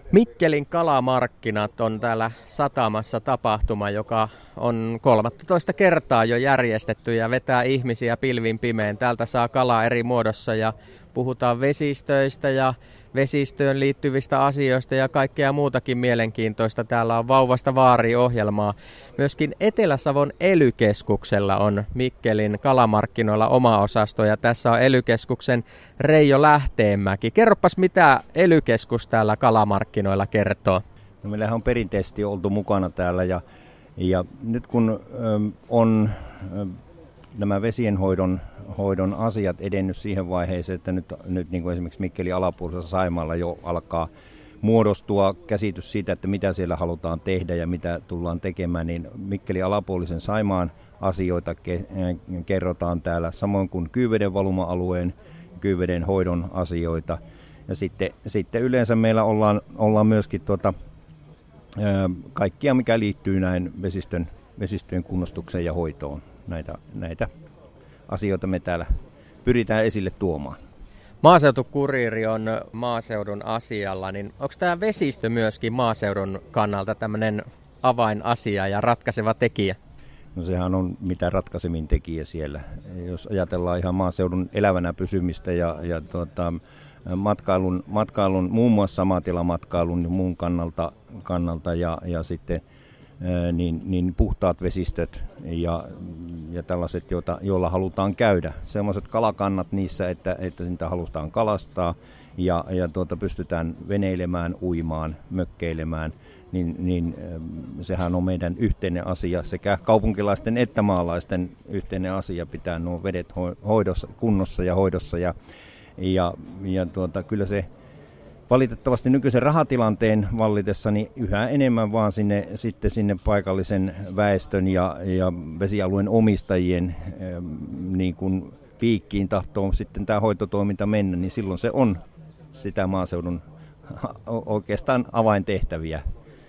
Mikkelin kalamarkkinat on täällä satamassa tapahtuma, joka on 13 kertaa jo järjestetty ja vetää ihmisiä pilvin pimein. Täältä saa kalaa eri muodossa ja puhutaan vesistöistä ja vesistöön liittyvistä asioista ja kaikkea muutakin mielenkiintoista. Täällä on vauvasta vaariin-ohjelmaa. Myöskin Etelä-Savon ELY-keskuksella on Mikkelin kalamarkkinoilla oma osasto ja tässä on ELY-keskuksen Reijo Lähteenmäki. Kerropas, mitä ELY-keskus täällä kalamarkkinoilla kertoo. No, meillähän on perinteisesti oltu mukana täällä ja nyt kun on nämä vesienhoidon asiat edennyt siihen vaiheeseen, että nyt niin kuin esimerkiksi Mikkelin alapuolisella Saimaalla jo alkaa muodostua käsitys siitä, että mitä siellä halutaan tehdä ja mitä tullaan tekemään, niin Mikkelin alapuolisen Saimaan asioita kerrotaan täällä, samoin kuin Kyyveden valuma-alueen Kyyveden hoidon asioita. Ja sitten yleensä meillä ollaan myöskin kaikkia, mikä liittyy näin vesistöjen kunnostukseen ja hoitoon. Näitä asioita me täällä pyritään esille tuomaan. Maaseutukuriiri on maaseudun asialla, niin onko tämä vesistö myöskin maaseudun kannalta tämmöinen avainasia ja ratkaiseva tekijä? No sehän on mitä ratkaisemin tekijä siellä. Jos ajatellaan ihan maaseudun elävänä pysymistä ja matkailun, muun muassa maatilamatkailun ja muun kannalta ja sitten niin puhtaat vesistöt ja tällaiset, joilla halutaan käydä. Sellaiset kalakannat niissä, että niitä halutaan kalastaa ja pystytään veneilemään, uimaan, mökkeilemään, niin sehän on meidän yhteinen asia, sekä kaupunkilaisten että maalaisten yhteinen asia pitää nuo vedet kunnossa ja hoidossa ja kyllä se valitettavasti nykyisen rahatilanteen vallitessa niin yhä enemmän vaan sinne paikallisen väestön ja vesialueen omistajien niin kuin piikkiin tahtoo sitten tämä hoitotoiminta mennä, niin silloin se on sitä maaseudun oikeastaan avaintehtäviä,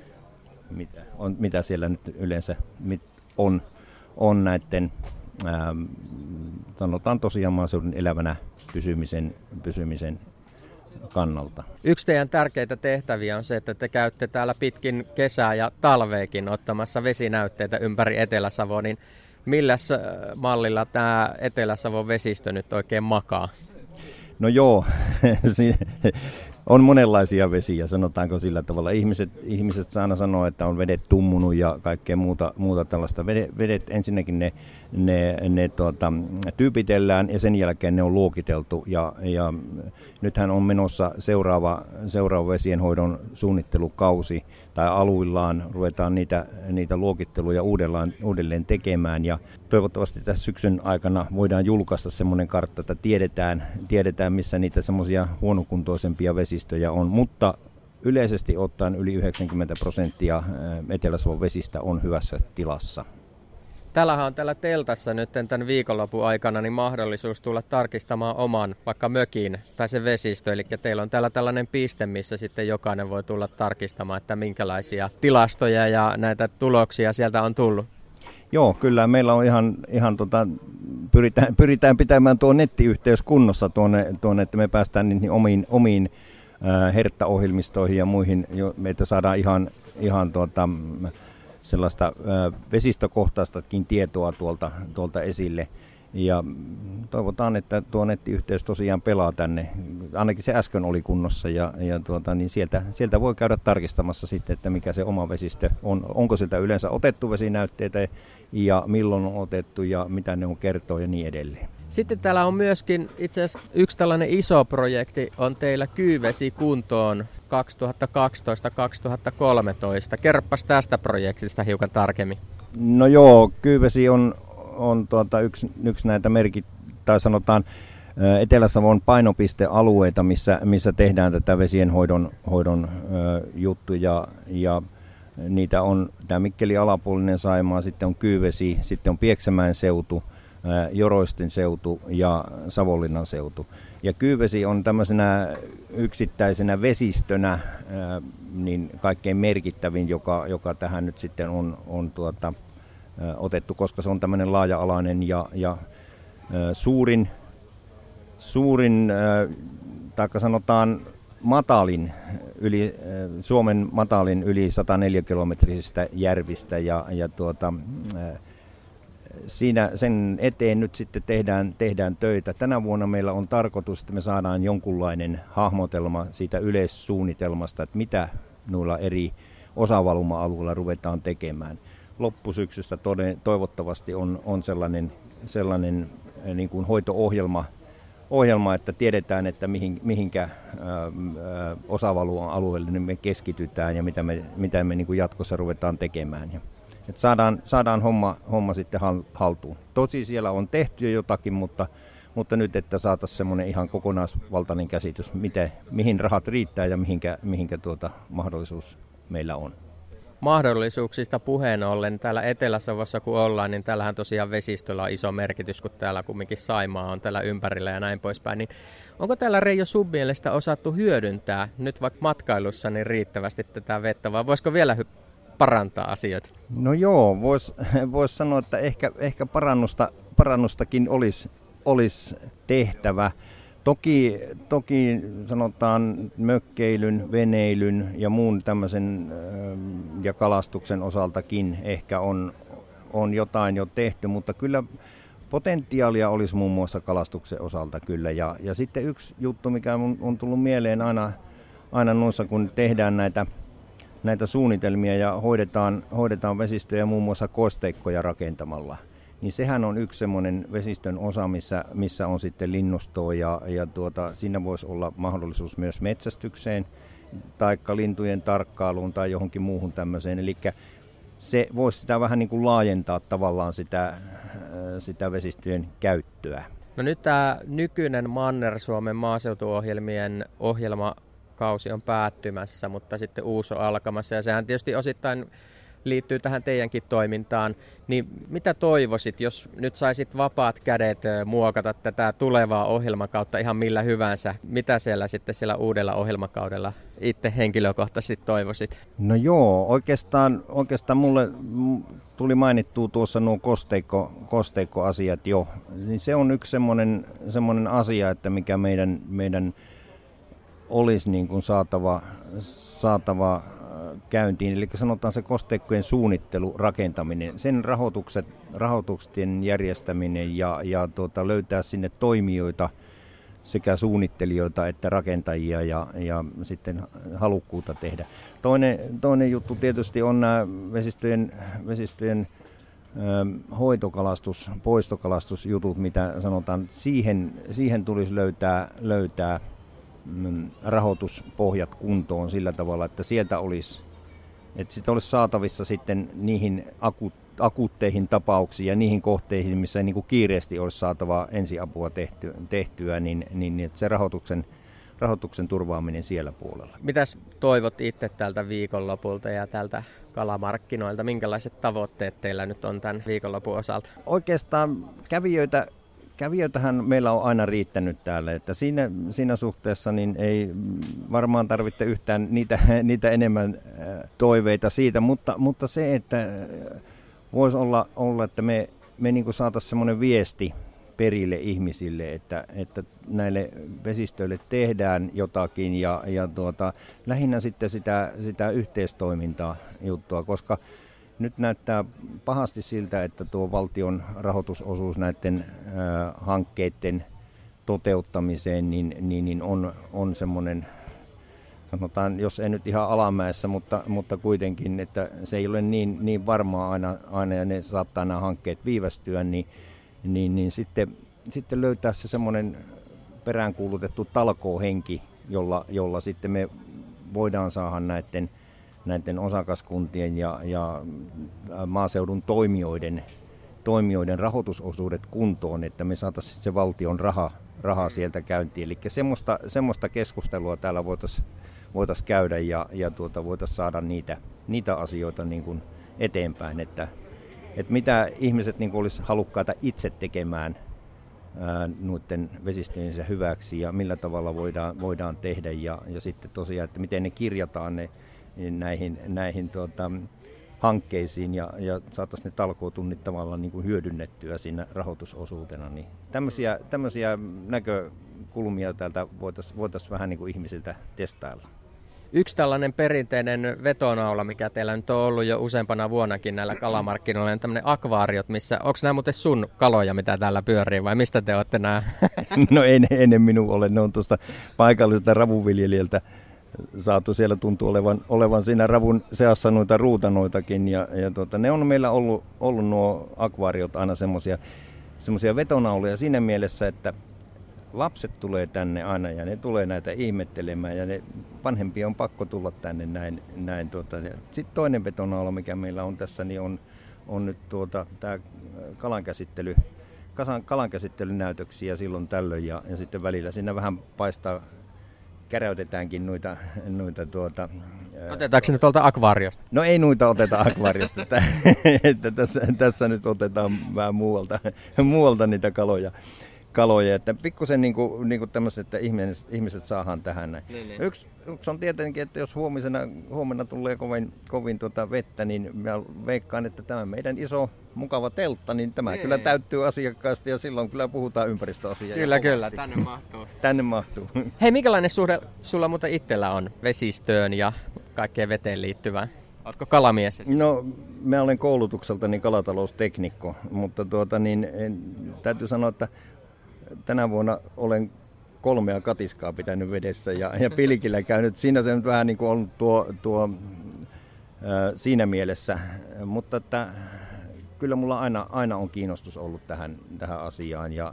mitä siellä nyt yleensä on näiden sanotaan tosiaan maaseudun elävänä pysymisen kannalta. Yksi teidän tärkeitä tehtäviä on se, että te käytte täällä pitkin kesää ja talveekin ottamassa vesinäytteitä ympäri Etelä-Savoa, niin milläs mallilla tämä Etelä-Savon vesistö nyt oikein makaa? No joo, on monenlaisia vesiä, sanotaanko sillä tavalla. Ihmiset aina sanoo, että on vedet tummunut ja kaikkea muuta tällaista. Vedet ensinnäkin ne tyypitellään ja sen jälkeen ne on luokiteltu. Ja nythän on menossa seuraava vesienhoidon suunnittelukausi tai aluillaan ruvetaan niitä luokitteluja uudelleen tekemään. Ja toivottavasti tässä syksyn aikana voidaan julkaista semmoinen kartta, että tiedetään missä niitä semmoisia huonokuntoisempia vesistöjä on, mutta yleisesti ottaen yli 90% Etelä-Savon vesistä on hyvässä tilassa. Täällähän on täällä teltassa nyt tämän viikonlopun aikana niin mahdollisuus tulla tarkistamaan oman vaikka mökin tai se vesistö. Eli teillä on täällä tällainen piste, missä sitten jokainen voi tulla tarkistamaan, että minkälaisia tilastoja ja näitä tuloksia sieltä on tullut. Joo, kyllä meillä on ihan pyritään pitämään tuo nettiyhteys kunnossa tuonne, että me päästään niihin omiin herttaohjelmistoihin ja muihin, että saadaan ihan sellaista vesistökohtaistakin tietoa tuolta esille. Ja toivotaan, että tuo nettiyhteys tosiaan pelaa tänne. Ainakin se äsken oli kunnossa niin sieltä voi käydä tarkistamassa sitten, että mikä se oma vesistö on. Onko sieltä yleensä otettu vesinäytteitä ja milloin on otettu ja mitä ne on kertoo ja niin edelleen. Sitten täällä on myöskin itse asiassa yksi tällainen iso projekti on teillä Kyyvesi kuntoon 2012-2013. Kerropas tästä projektista hiukan tarkemmin. No joo, Kyyvesi on yksi näitä tai sanotaan Etelä-Savon painopistealueita, missä tehdään tätä vesienhoidon juttuja ja niitä on tämä Mikkelin alapuolinen Saimaa, sitten on Kyyvesi, sitten on Pieksämäen seutu, Joroisten seutu ja Savonlinnan seutu. Ja Kyyvesi on tämmöisenä yksittäisenä vesistönä niin kaikkein merkittävin, joka tähän nyt sitten on otettu, koska se on tämmöinen laaja-alainen ja suurin taikka sanotaan Suomen matalin yli 104-kilometrisistä järvistä ja siinä sen eteen nyt sitten tehdään töitä. Tänä vuonna meillä on tarkoitus, että me saadaan jonkunlainen hahmotelma siitä yleissuunnitelmasta, että mitä noilla eri osavaluma-alueilla ruvetaan tekemään. Loppusyksystä toivottavasti on sellainen niin kuin hoito-ohjelma, että tiedetään, että mihinkä osavaluma-alueelle me keskitytään ja mitä me niin kuin jatkossa ruvetaan tekemään. Että saadaan homma sitten haltuun. Tosi siellä on tehty jo jotakin, mutta nyt, että saataisiin semmoinen ihan kokonaisvaltainen käsitys, mihin rahat riittää ja mihinkä mahdollisuus meillä on. Mahdollisuuksista puheen ollen täällä Etelä-Savossa kun ollaan, niin täällähän tosiaan vesistöllä on iso merkitys, kun täällä kumminkin Saimaa on täällä ympärillä ja näin poispäin. Niin onko täällä, Reijo, sun mielestä osattu hyödyntää nyt vaikka matkailussa niin riittävästi tätä vettä, vai voisiko vielä parantaa asioita? No joo, vois sanoa, että ehkä parannustakin olisi tehtävä. Toki sanotaan mökkeilyn, veneilyn ja muun tämmöisen ja kalastuksen osaltakin ehkä on jotain jo tehty, mutta kyllä potentiaalia olisi muun muassa kalastuksen osalta kyllä. Ja sitten yksi juttu, mikä on tullut mieleen aina noissa, kun tehdään näitä suunnitelmia ja hoidetaan vesistöjä muun muassa kosteikkoja rakentamalla. Niin sehän on yksi semmoinen vesistön osa, missä on sitten linnustoa ja siinä voisi olla mahdollisuus myös metsästykseen tai lintujen tarkkailuun tai johonkin muuhun tämmöiseen. Eli se voisi sitä vähän niin kuin laajentaa tavallaan sitä vesistöjen käyttöä. No nyt tämä nykyinen Manner-Suomen maaseutuohjelmien ohjelmakausi on päättymässä, mutta sitten uusi on alkamassa ja sehän tietysti osittain liittyy tähän teidänkin toimintaan, niin mitä toivoisit, jos nyt saisit vapaat kädet muokata tätä tulevaa ohjelmakautta ihan millä hyvänsä? Mitä siellä uudella ohjelmakaudella itse henkilökohtaisesti toivoisit? No joo, oikeastaan mulle tuli mainittua tuossa nuo kosteikkoasiat jo. Niin se on yksi semmoinen asia, että mikä meidän olisi niin kuin saatava käyntiin, eli sanotaan se kosteikkojen suunnittelu, rakentaminen, sen rahoitusten järjestäminen ja löytää sinne toimijoita, sekä suunnittelijoita että rakentajia ja sitten halukkuutta tehdä. Toinen juttu tietysti on nämä vesistöjen hoitokalastus, poistokalastusjutut, mitä sanotaan, siihen tulisi löytää rahoituspohjat kuntoon sillä tavalla, että sieltä olisi saatavissa sitten niihin akuutteihin tapauksiin ja niihin kohteihin, missä niin kuin kiireesti olisi saatava ensiapua tehtyä, niin että se rahoituksen turvaaminen siellä puolella. Mitäs toivot itse tältä viikonlopulta ja tältä kalamarkkinoilta? Minkälaiset tavoitteet teillä nyt on tämän viikonlopun osalta? Oikeastaan kävijöitähän meillä on aina riittänyt täällä, että siinä suhteessa niin ei varmaan tarvitse yhtään niitä enemmän toiveita siitä, mutta se, että voisi olla että me niin kuin saataisiin semmoinen viesti perille ihmisille, että näille vesistöille tehdään jotakin ja lähinnä sitten sitä yhteistoimintaa juttua, koska nyt näyttää pahasti siltä, että tuo valtion rahoitusosuus näiden hankkeiden toteuttamiseen niin on semmoinen, sanotaan, jos ei nyt ihan alamäessä, mutta kuitenkin, että se ei ole niin varmaa aina ja ne saattaa nämä hankkeet viivästyä, niin sitten löytää se semmoinen peräänkuulutettu talkoohenki, jolla sitten me voidaan saada näiden osakaskuntien ja maaseudun toimijoiden rahoitusosuudet kuntoon, että me saataisiin se valtion raha sieltä käyntiin. Eli semmoista keskustelua täällä voitaisiin käydä ja voitaisiin saada niitä asioita niin kuin eteenpäin, että mitä ihmiset niin kuin olisi halukkaita itse tekemään noiden vesistöjensä hyväksi ja millä tavalla voidaan tehdä ja sitten tosiaan, että miten ne kirjataan näihin hankkeisiin ja saataisiin ne talkootunnit tavallaan niin kuin hyödynnettyä siinä rahoitusosuutena. Niin tämmöisiä kulmia täältä voitaisiin vähän niin kuin ihmisiltä testailla. Yksi tällainen perinteinen vetonaula, mikä teillä nyt on ollut jo useampana vuonnakin näillä kalamarkkinoilla, on tämmöinen akvaariot, missä, onko nämä muuten sun kaloja, mitä täällä pyörii, vai mistä te olette nämä? No ennen minun ole, ne on tuosta paikalliselta ravunviljelijältä saatu, siellä tuntuu olevan siinä ravun seassa noita ruutanoitakin, ja ne on meillä ollut nuo akvaariot aina semmoisia vetonaulia siinä mielessä, että lapset tulee tänne aina ja ne tulee näitä ihmettelemään ja ne vanhempia on pakko tulla tänne näin. Sitten toinen vetonaula, mikä meillä on tässä, niin on nyt tämä kalankäsittelynäytöksiä silloin tällöin ja sitten välillä siinä vähän paistaa, käräytetäänkin noita otetaanko ne tuolta akvaariosta? No ei noita oteta akvaariosta, että tässä nyt otetaan vähän muualta niitä kaloja, että pikkusen niin kuin tämmöiset, että ihmiset saadaan tähän näin. Niin. Yksi on tietenkin, että jos huomenna tulee kovin vettä, niin mä veikkaan, että tämä meidän iso mukava teltta, niin tämä kyllä täyttyy asiakkaasti ja silloin kyllä puhutaan ympäristöasiaa. Kyllä, tänne mahtuu. Hei, minkälainen suhde sulla muuten itsellä on vesistöön ja kaikkeen veteen liittyvään? Oletko kalamies? No, mä olen koulutukseltani kalatalousteknikko, mutta täytyy sanoa, että tänä vuonna olen 3 katiskaa pitänyt vedessä ja pilkillä käynyt. Siinä se nyt vähän niin kuin on siinä mielessä, mutta että kyllä mulla aina on kiinnostus ollut tähän asiaan ja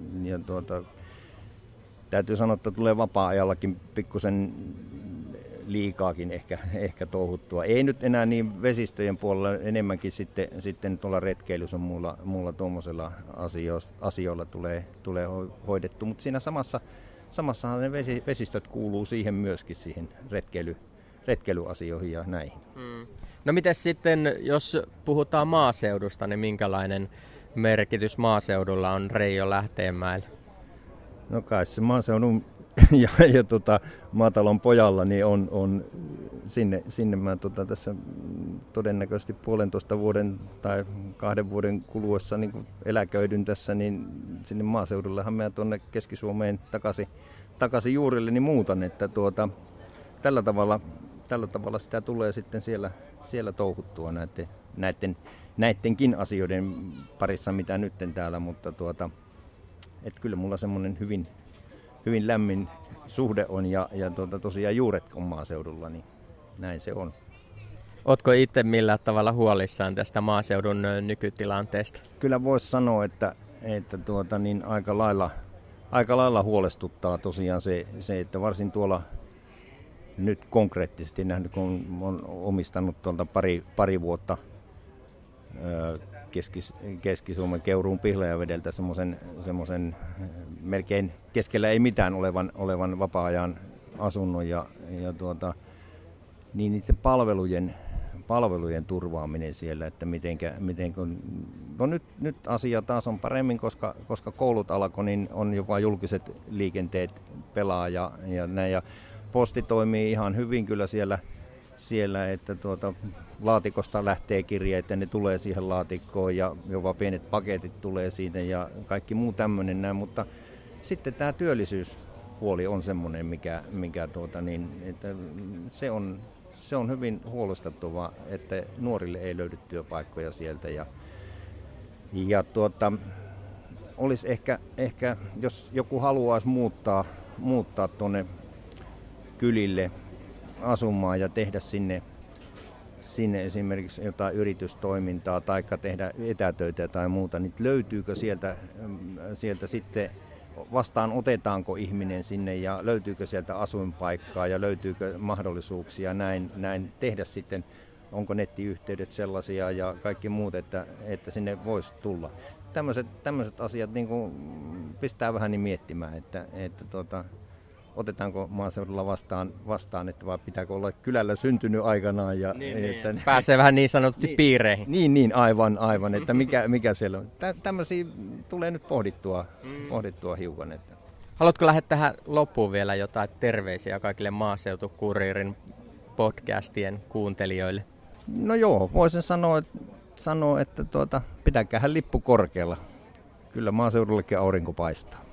täytyy sanoa, että tulee vapaa-ajallakin pikkusen liikaakin ehkä touhuttua. Ei nyt enää niin vesistöjen puolella, enemmänkin sitten tuolla retkeilyssä muulla tuommoisella asioilla tulee hoidettu, mutta siinä samassahan ne vesistöt kuuluu siihen myöskin siihen retkeilyasioihin ja näihin. No mites sitten, jos puhutaan maaseudusta, niin minkälainen merkitys maaseudulla on Reijo Lähteenmäellä? No kai se maaseudun ja maatalon pojalla niin on sinne mä tässä todennäköisesti 1,5 vuoden tai 2 vuoden kuluessa niin kun eläköidyn tässä, niin sinne maaseudullehan mä tuonne Keski-Suomeen takaisin juurilleni muutan, että tällä tavalla sitä tulee sitten siellä touhuttua näittenkin asioiden parissa, mitä nytten täällä, mutta että kyllä mulla semmoinen hyvin lämmin suhde on ja tosiaan juuret on maaseudulla, niin näin se on. Ootko itse millään tavalla huolissaan tästä maaseudun nykytilanteesta? Kyllä voisi sanoa, että aika lailla huolestuttaa tosiaan se, että varsin tuolla nyt konkreettisesti nähnyt, kun olen omistanut tuolta pari vuotta Keski-Suomen Keuruun Pihlajavedeltä semmoisen melkein keskellä ei mitään olevan vapaa-ajan asunnon ja niin niiden palvelujen turvaaminen siellä, että mitenkä no nyt asia taas on paremmin, koska koulut alkoi, niin on jopa julkiset liikenteet pelaa ja näin, ja posti toimii ihan hyvin kyllä siellä, että laatikosta lähtee kirjeet ja ne tulee siihen laatikkoon ja jopa pienet paketit tulee siitä ja kaikki muu tämmöinen näin, mutta sitten tämä työllisyyspuoli on semmoinen, mikä että se on hyvin huolestuttavaa, että nuorille ei löydy työpaikkoja sieltä ja olisi ehkä jos joku haluaisi muuttaa tuonne kylille asumaan ja tehdä sinne esimerkiksi jotain yritystoimintaa tai tehdä etätöitä tai muuta, niin löytyykö sieltä sitten, vastaan otetaanko ihminen sinne ja löytyykö sieltä asuinpaikkaa ja löytyykö mahdollisuuksia näin tehdä sitten, onko nettiyhteydet sellaisia ja kaikki muut, että sinne voisi tulla. Tämmöiset asiat niin kuin pistää vähän niin miettimään, että otetaanko maaseudulla vastaan, että vai pitääkö olla kylällä syntynyt aikanaan. Ja, että, pääsee vähän niin sanotusti piireihin. Niin, aivan, että mikä siellä on. Tämmöisiä tulee nyt pohdittua hiukan. Että. Haluatko lähettää tähän loppuun vielä jotain terveisiä kaikille Maaseutukuriirin podcastien kuuntelijoille? No joo, voisin sanoa että pitäkäähän lippu korkealla. Kyllä maaseudullekin aurinko paistaa.